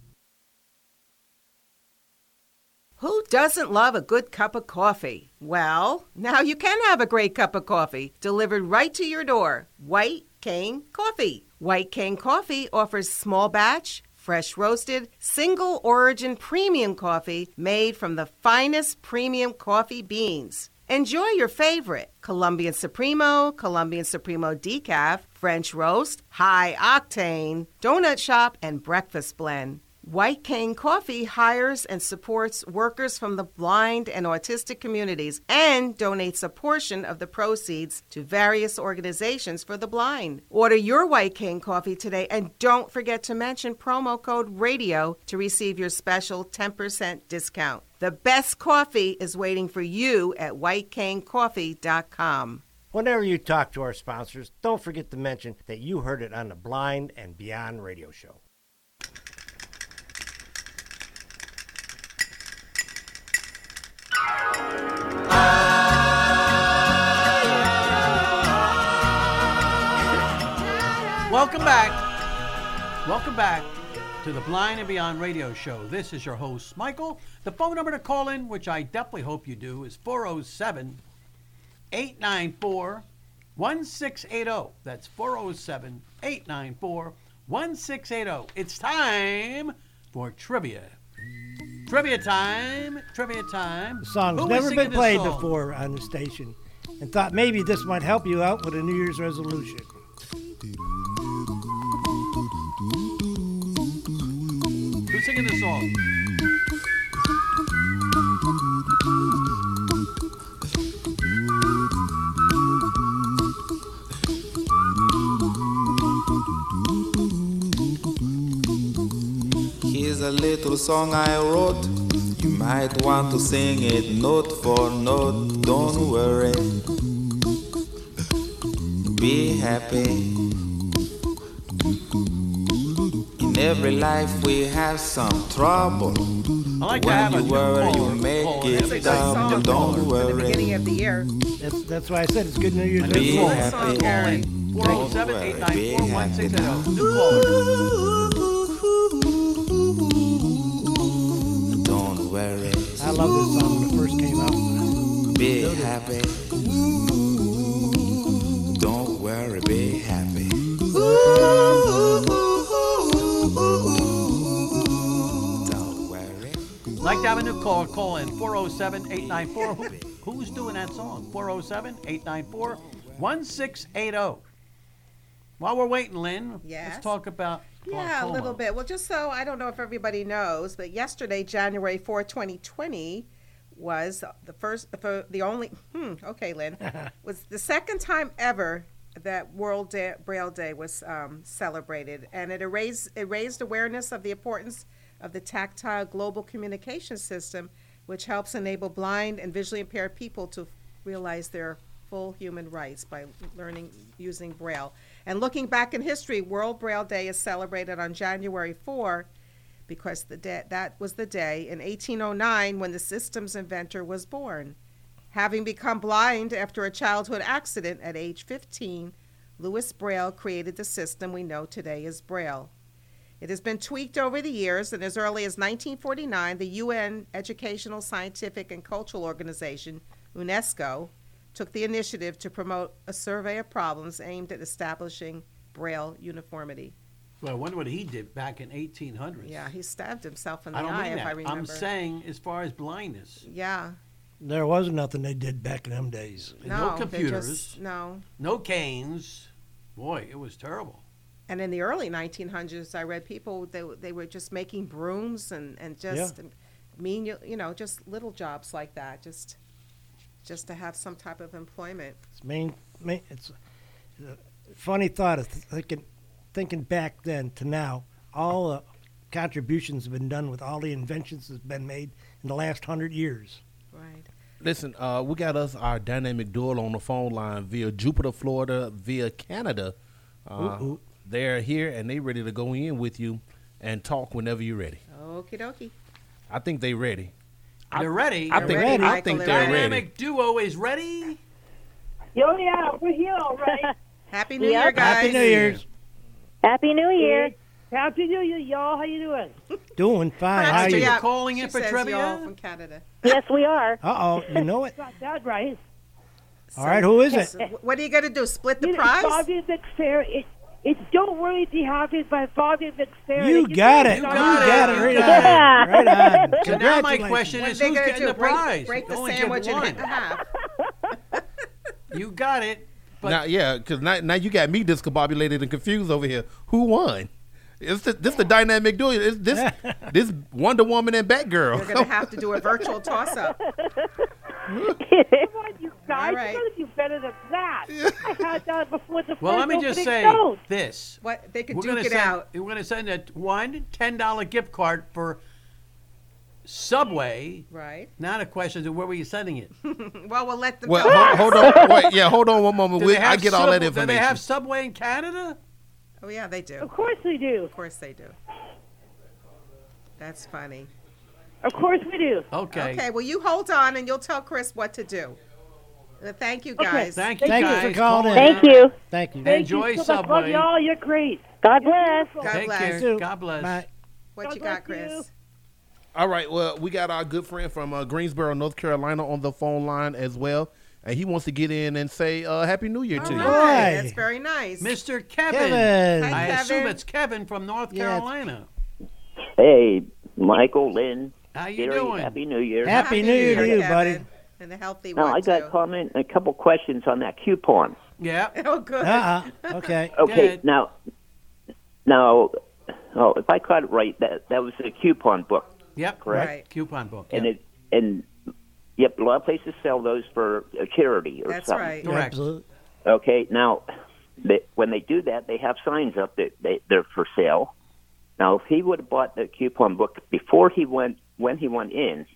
Who doesn't love a good cup of coffee? Well, now you can have a great cup of coffee delivered right to your door. White Cane Coffee. White Cane Coffee offers small batch, fresh roasted, single origin premium coffee made from the finest premium coffee beans. Enjoy your favorite Colombian Supremo Decaf, French Roast, High Octane, Donut Shop, and Breakfast Blend. White Cane Coffee hires and supports workers from the blind and autistic communities and donates a portion of the proceeds to various organizations for the blind. Order your White Cane Coffee today and don't forget to mention promo code RADIO to receive your special 10% discount. The best coffee is waiting for you at whitecanecoffee.com. Whenever you talk to our sponsors, don't forget to mention that you heard it on the Blind and Beyond radio show. Welcome back to the Blind and Beyond radio show. This is your host, Michael. The phone number to call in, which I definitely hope you do, is 407-894-1680. That's 407-894-1680. It's time for trivia. Trivia time. The song's never been played before on the station, and thought maybe this might help you out with a New Year's resolution. singing the song. Here's a little song I wrote. You might want to sing it note for note. Don't worry. Be happy. In every life we have some trouble. I like to when have you a new worry, caller you make call. it That's a double. good Don't song. worry. The beginning of the year. That's why I said it's good New Year's Be Eve. happy. Call in 407-894-1680. New caller. Don't worry. I love this song when it first came out. Be happy. Don't worry, be happy. Don't worry. Like to have a new caller, call in 407-894. Who's doing that song? 407-894-1680. While we're waiting, Lynn, Yes. let's talk about Yeah, glaucoma. a little bit. Well, just so I don't know if everybody knows, but yesterday, January 4, 2020, was Lynn, was the second time ever that Braille Day was celebrated, and it raised awareness of the importance of the tactile global communication system, which helps enable blind and visually impaired people to realize their full human rights by learning using Braille. And looking back in history, World Braille Day is celebrated on January 4 because that was the day in 1809 when the system's inventor was born. Having become blind after a childhood accident at age 15, Louis Braille created the system we know today as Braille. It has been tweaked over the years, and as early as 1949, the UN Educational, Scientific, and Cultural Organization, UNESCO, took the initiative to promote a survey of problems aimed at establishing Braille uniformity. Well, I wonder what he did back in 1800s. Yeah, he stabbed himself in the I don't eye, mean if that. I remember. I'm saying as far as blindness. Yeah. There was nothing they did back in them days. No they computers. just- no. No canes. Boy, it was terrible. And in the early 1900s, I read people, they were just making brooms and just just little jobs like that, just to have some type of employment. It's a funny thought of thinking back then to now. All the contributions have been done with all the inventions that's been made in the last 100 years. Right. Listen, we got our dynamic duo on the phone line via Jupiter, Florida, via Canada. They're here and they ready to go in with you and talk whenever you're ready. Okie dokie. I think they're ready. They're ready. I think they're ready. Dynamic duo is ready. Oh, yeah, we're here already. Happy New Year, guys. Happy New Year's. Happy New Year. Happy New Year, y'all. How you doing? Doing fine. How Perhaps you? yeah, calling in she for says trivia? y'all from Canada. Yes, we are. Uh-oh, you know it. Got that right. All right, who is it? So, what are you going to do, split the You know, prize? Bobby McFerrin. It's Don't Worry, Be Happy by Bobby McFerrin. You got it. You You got got it. it. Right Yeah. on. Right on. So now my Congratulations. question What is, are they who's gonna getting do? the prize? Break You the only get sandwich in one. half. You got it. But Now, yeah, because now you got me discombobulated and confused over here. Who won? This the dynamic duo. It's this Wonder Woman and Batgirl. You're going to have to do a virtual toss-up. Come on, you guys. All right. You got to do better than that. I had that before the well, let first me just opening say note. this. What they could We're duke gonna it send, out. We're going to send a $10 gift card for Subway. Right. Now the question is, where were you sending it? Well, we'll let them Well, tell hold us. on. Wait, yeah, hold on one moment. Do they I have get all that Do information. they have Subway in Canada? Oh, yeah, they do. Of course we do. Of course they do. That's funny. Of course we do. Okay. Okay, well, you hold on, and you'll tell Chris what to do. Thank you, guys. Thank you, Thank guys. you for calling in. Thank you. Thank you. Enjoy Thank you so much. Subway. Love y'all. You're great. God bless. God Take bless. care. God bless. Bye. What God you got, bless you. Chris? All right. Well, we got our good friend from Greensboro, North Carolina, on the phone line as well, and he wants to get in and say Happy New Year to All you. right, Hi. that's very nice. Mr. Kevin. Kevin. I Hi, assume Kevin. it's Kevin from North Yeah, it's- Carolina. Hey, Michael, Lynn, How you Gary, doing? Happy New Year. Happy New Year to you, Kevin. buddy. And a healthy Now, one, I got too. a comment, a couple questions on that coupon. Yeah. Oh, good. Okay. Okay, ahead. now, if I caught it right, that was a coupon book. Yep, correct. Right. Coupon book. And yep, a lot of places sell those for a charity or That's something. right. Correct. Absolutely. Okay, now when they do that, they have signs up that they're for sale. Now, if he would have bought the coupon book before when he went in,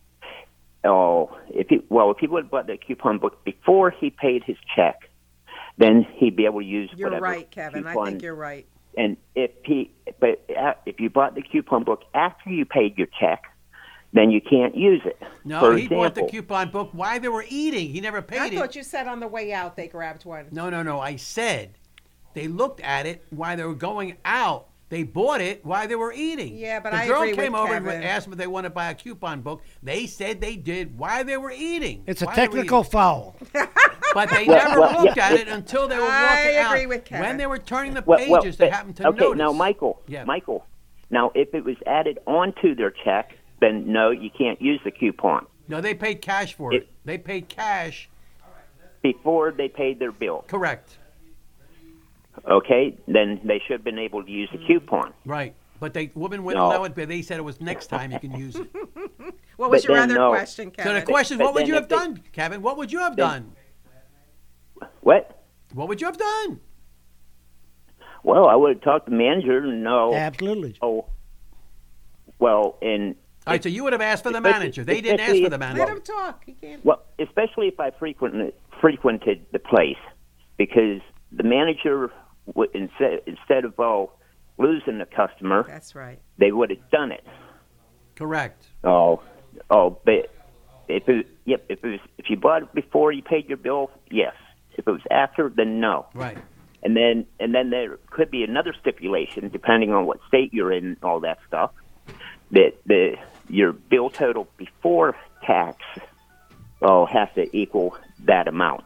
if he would have bought the coupon book before he paid his check, then he'd be able to use You're whatever right, Kevin. coupon. I think you're right. And if you bought the coupon book after you paid your check, then you can't use it. No, For he example, bought the coupon book while they were eating. He never paid I it. thought you said on the way out they grabbed one. No. I said they looked at it while they were going out. They bought it while they were eating. Yeah, but the I girl agree came with over Kevin. and asked them if they wanted to buy a coupon book. They said they did while they were eating. It's a While they were technical eating. foul. But they Well, never well, looked yeah, at it until they were walking out. I agree with Kevin. When they were turning the Well, pages, they happened to okay, notice. now, Michael, now, if it was added onto their check, then no, you can't use the coupon. No, they paid cash for it. They paid cash. Before they paid their bill. Correct. Okay, then they should have been able to use the coupon. Right. But the woman wouldn't No. allow it, but they said it was next time you can use it. What was But your then other no. question, Kevin? So the question is, But what would then you if have they- done, Kevin? What would you have done? What? What would you have done? Well, I would have talked to the manager and no. Absolutely. Oh, well, and All right, so you would have asked for the especially- manager. They didn't ask especially for the if- manager. Let him talk. He can't. well, especially if I frequented the place, because the manager would instead of losing the customer, That's right. they would have done it. Correct. But if you bought it before you paid your bill, yes. If it was after, then no. Right. And then there could be another stipulation, depending on what state you're in and all that stuff, that your bill total before tax has to equal that amount.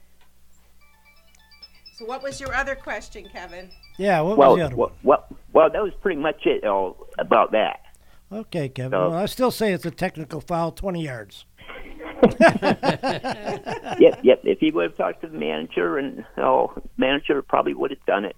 So what was your other question, Kevin? Yeah, what was the other one? Well, that was pretty much it about that. Okay, Kevin. So- Well, I still say it's a technical foul, 20 yards. Yep. If he would have talked to the manager, and manager probably would have done it.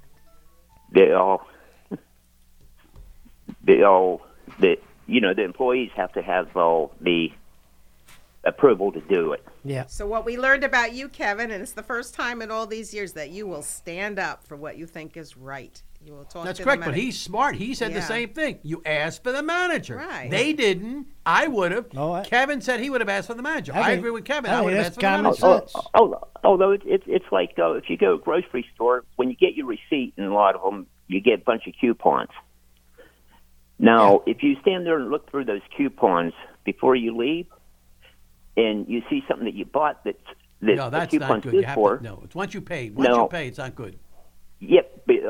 The employees have to have the approval to do it. Yeah. So what we learned about you, Kevin, and it's the first time in all these years that you will stand up for what you think is right. You will talk That's to correct, the but manager. he's smart. He said the Yeah. same thing. You asked for the manager. Right. They didn't. I would have. No, Kevin said he would have asked for the manager. I I think- agree with Kevin. I I think would have that's asked for the common manager. sense. Although it's like if you go to a grocery store, when you get your receipt, and a lot of them, you get a bunch of coupons. Now, if you stand there and look through those coupons before you leave, and you see something that you bought that No, the that's coupon's not good. good You have for, to, no, it's once you pay. Once No. you pay, it's not good. yep, but,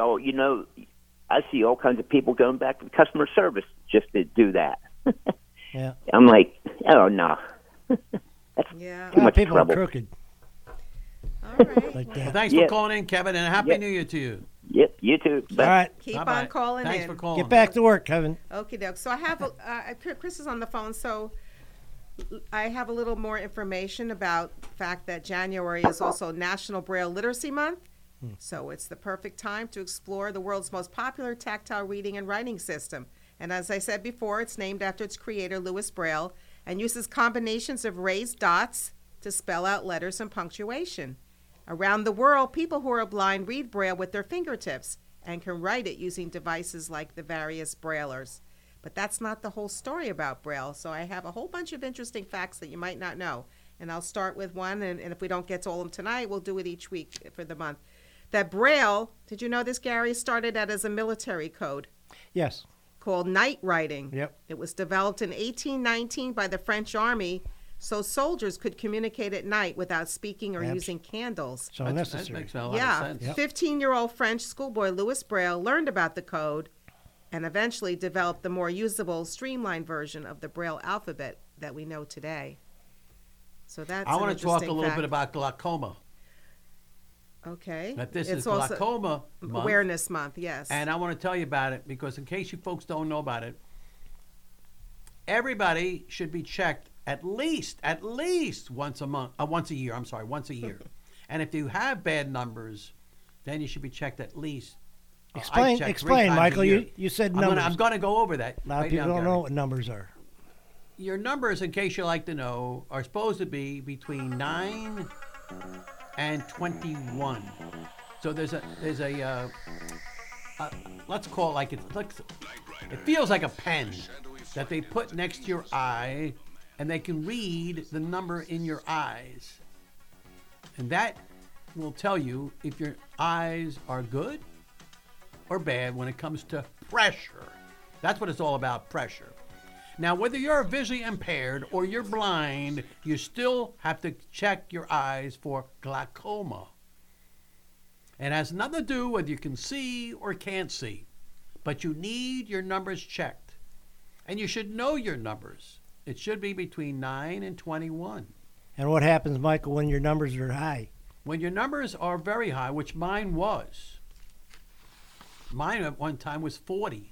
I see all kinds of people going back to customer service just to do that. Yeah. I'm like, oh, no. That's Yeah. too much people trouble. are crooked. All right. Like Well, that. thanks Yeah. for calling in, Kevin, and a happy Yeah. New Year to you. Yep, you too. All right. Keep Bye-bye. on calling Thanks in. for calling. Get back to work, Kevin. Okie doke. So I have Chris is on the phone. So I have a little more information about the fact that January is also National Braille Literacy Month. So it's the perfect time to explore the world's most popular tactile reading and writing system. And as I said before, it's named after its creator, Louis Braille, and uses combinations of raised dots to spell out letters and punctuation. Around the world, people who are blind read Braille with their fingertips and can write it using devices like the various Braillers. But that's not the whole story about Braille, so I have a whole bunch of interesting facts that you might not know. And I'll start with one, and if we don't get to all of them tonight, we'll do it each week for the month. That Braille, did you know this, Gary, started out as a military code Yes. called night writing. Yep. It was developed in 1819 by the French Army so soldiers could communicate at night without speaking or using candles. So That necessary. makes a lot Yeah, of sense. 15-year-old French schoolboy Louis Braille learned about the code and eventually developed the more usable, streamlined version of the Braille alphabet that we know today. So that's I an want to talk a interesting little fact. bit about glaucoma. Okay. That this It's is also glaucoma month. Awareness Month, yes. And I want to tell you about it because in case you folks don't know about it, everybody should be checked at least once a year. And if you have bad numbers, then you should be checked at least Explain, Michael. You said numbers. I'm going to go over that. A lot of people don't know what numbers are. Your numbers, in case you like to know, are supposed to be between 9 and 21. So there's a let's call it like it feels like a pen that they put next to your eye, and they can read the number in your eyes, and that will tell you if your eyes are good or bad when it comes to pressure. That's what it's all about, pressure. Now, whether you're visually impaired or you're blind, you still have to check your eyes for glaucoma. It has nothing to do whether you can see or can't see, but you need your numbers checked. And you should know your numbers. It should be between 9 and 21. And what happens, Michael, when your numbers are high? When your numbers are very high, which mine was. Mine at one time was 40.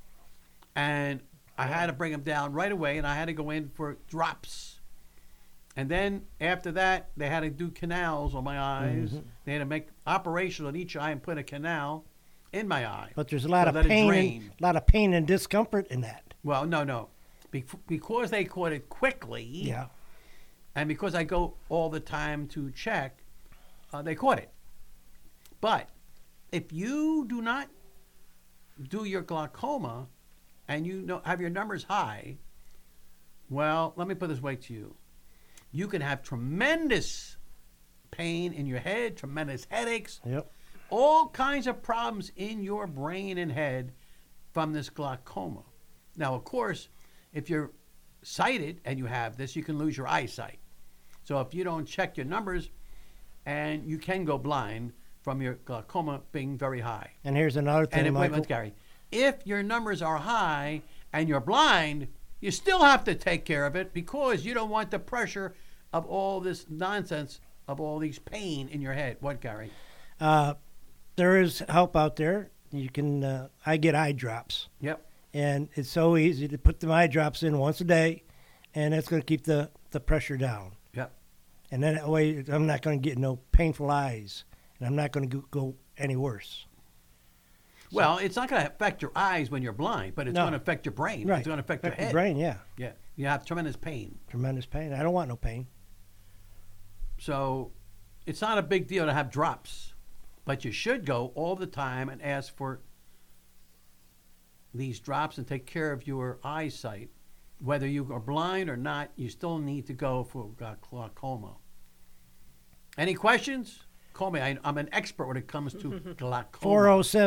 And I had to bring them down right away, and I had to go in for drops. And then after that, they had to do canals on my eyes. Mm-hmm. They had to make operation on each eye and put a canal in my eye. But there's a lot of pain, and discomfort in that. Well, no. Because they caught it quickly. Yeah. And because I go all the time to check, they caught it. But if you do not do your glaucoma and you have your numbers high, well, let me put this way to you. You can have tremendous pain in your head, tremendous headaches, all kinds of problems in your brain and head from this glaucoma. Now, of course, if you're sighted and you have this, you can lose your eyesight. So if you don't check your numbers, and you can go blind from your glaucoma being very high. And here's another thing, Michael. Gary, if your numbers are high and you're blind, you still have to take care of it because you don't want the pressure of all this nonsense, of all these pain in your head. What, Gary? There is help out there. You can. I get eye drops. Yep. And it's so easy to put the eye drops in once a day, and it's going to keep the pressure down. Yep. And then that way, I'm not going to get no painful eyes, and I'm not going to go any worse. Well, it's not going to affect your eyes when you're blind, but it's going to affect your brain. Right. It's going to affect your head. Brain, yeah. Yeah. You have tremendous pain. Tremendous pain. I don't want no pain. So it's not a big deal to have drops, but you should go all the time and ask for these drops and take care of your eyesight. Whether you are blind or not, you still need to go for glaucoma. Any questions? Call me. I'm an expert when it comes to glaucoma.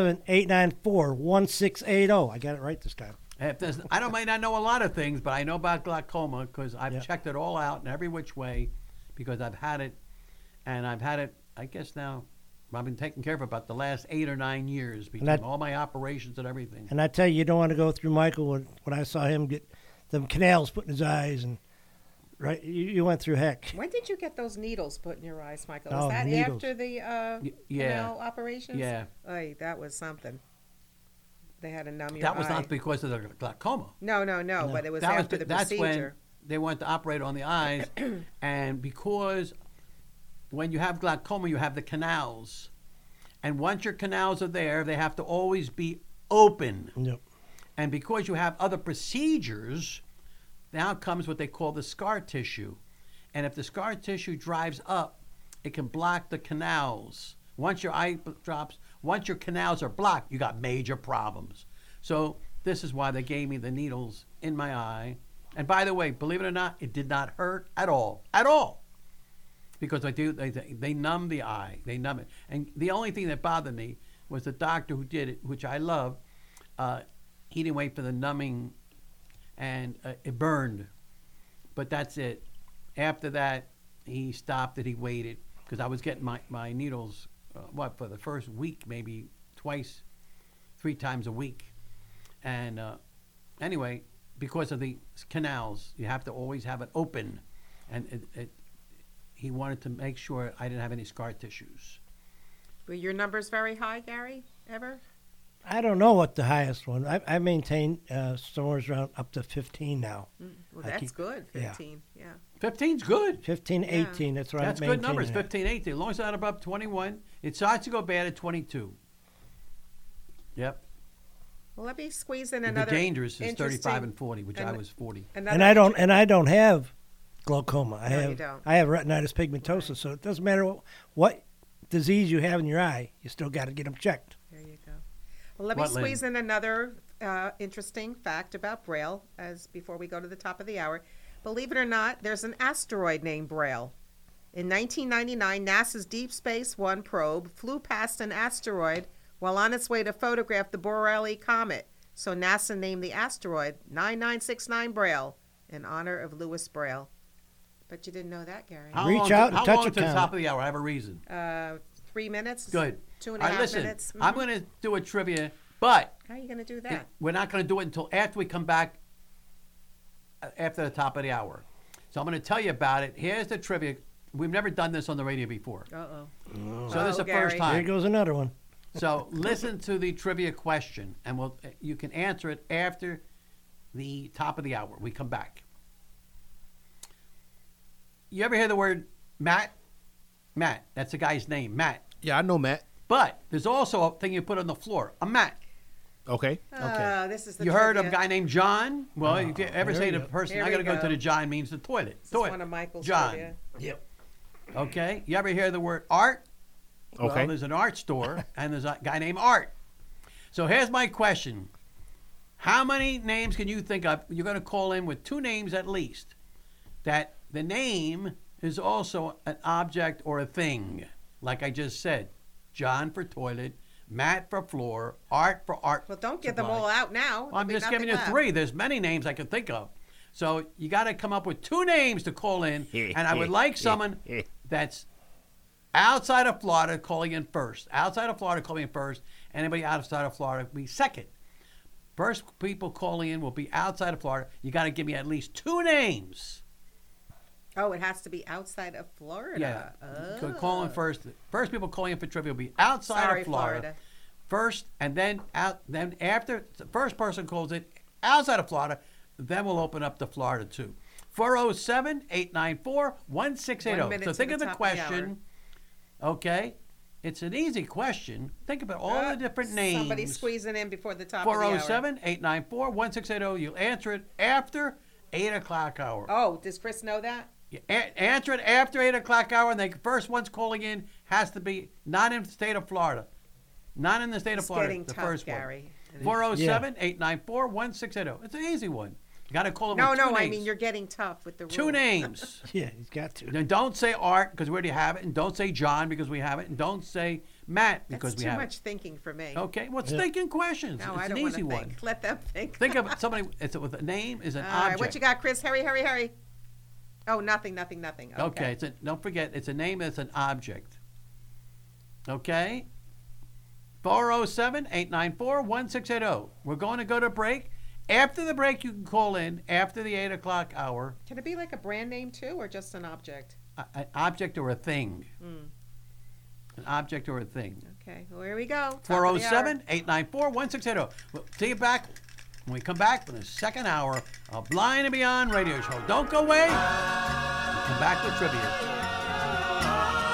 407-894-1680. I got it right this time. I might not know a lot of things, but I know about glaucoma because I've checked it all out in every which way because I've had it. And I've had it, I guess now, I've been taking care of it about the last 8 or 9 years between all my operations and everything. And I tell you don't want to go through Michael when I saw him get them canals put in his eyes. And right, you went through heck. When did you get those needles put in your eyes, Michael? Oh, Was that needles. after the canal operations? Yeah. Oy, that was something. They had to numb your eye. That was not because of the glaucoma. No, but it was after the procedure. That's when they wanted to operate on the eyes. And because when you have glaucoma, you have the canals. And once your canals are there, they have to always be open. Yep. And because you have other procedures, now comes what they call the scar tissue. And if the scar tissue dries up, it can block the canals. Once your eye drops, once your canals are blocked, you got major problems. So this is why they gave me the needles in my eye. And by the way, believe it or not, it did not hurt at all. At all. Because they numb the eye. They numb it. And the only thing that bothered me was the doctor who did it, which I love. He didn't wait for the numbing, and it burned. But that's it. After that, he stopped it. He waited because I was getting my needles, for the first week, maybe 3 times a week. And anyway, because of the canals, you have to always have it open. And he wanted to make sure I didn't have any scar tissues. Were your numbers very high, Gary, ever? I don't know what the highest one. I maintain somewhere around up to 15 now. Well, that's good, 15, yeah. 15's good. 15, 18, that's right. That's good numbers, 15, 18. As long as it's not above 21. It starts to go bad at 22. Yep. Well, let me squeeze in The another. dangerous is 35 interesting- and 40, which I was 40. And I don't have glaucoma. No, you don't. I have retinitis pigmentosa, so it doesn't matter what disease you have in your eye, you still got to get them checked. There you go. Well, let me squeeze in another interesting fact about Braille before we go to the top of the hour. Believe it or not, there's an asteroid named Braille. In 1999, NASA's Deep Space One probe flew past an asteroid while on its way to photograph the Borrelly comet. So NASA named the asteroid 9969 Braille in honor of Louis Braille. But you didn't know that, Gary. How long to the top of the hour? I have a reason. 3 minutes. Good. 2.5 listen, minutes. I'm going to do a trivia, but how are you going to do that? We're not going to do it until after we come back after the top of the hour. So I'm going to tell you about it. Here's the trivia. We've never done this on the radio before. Uh-oh. So this is the first time. Here goes another one. So listen to the trivia question, and you can answer it after the top of the hour. We come back. You ever hear the word Matt? Matt. That's the guy's name, Matt. Yeah, I know Matt. But there's also a thing you put on the floor, a mat. Okay. This is the You heard of a trivia. guy named John? Well, if you ever say to the person, Here I got to we go to go. the John means the toilet. This is Toilet. one of Michael's John. trivia. Yep. Okay. You ever hear the word art? Okay. Well, there's an art store, and there's a guy named Art. So here's my question. How many names can you think of? You're going to call in with 2 names at least. That the name is also an object or a thing. Like I just said. John for toilet, Matt for floor, Art for art. Well, don't get them all out now. I'm There'll be just giving you nothing 3. There's many names I can think of. So you got to come up with 2 names to call in. And I would like someone that's outside of Florida calling in first. Outside of Florida calling in first. Anybody outside of Florida will be second. First people calling in will be outside of Florida. You got to give me at least 2 names. Oh, it has to be outside of Florida. Yeah. Call in first. First people calling in for trivia will be outside of Florida. First, and then after the first person calls it outside of Florida, then we'll open up to Florida too. 407-894-1680. So think of the question. Okay. It's an easy question. Think about all the different names. Somebody squeezing in before the top of the hour. 407-894-1680. You'll answer it after 8 o'clock hour. Oh, does Chris know that? You answer it after 8 o'clock hour, and the first one's calling in has to be not in the state of Florida. Not in the state of It's Florida. getting The tough, first Gary. 407-894-1680. It's an easy one. You got to call them No, with 2 names. I mean, you're getting tough with the rules. 2 names. Yeah, he's got to. Then don't say Art because we already have it, and don't say John because we have it, and don't say Matt because That's we too have much thinking for me. it. Okay, well, it's thinking questions. No, it's I an don't want easy to one. think. Let them think. Think of somebody. It's with a name is an All object. right, what you got, Chris? Hurry. Oh, nothing. Okay. Don't forget, it's a name that's an object. Okay? 407-894-1680. We're going to go to break. After the break, you can call in after the 8 o'clock hour. Can it be like a brand name, too, or just an object? An object or a thing. An object or a thing. Okay, well, here we go. 407-894-1680. We'll see you back when we come back for the second hour of Blind and Beyond Radio Show. Don't go away. We'll come back with trivia.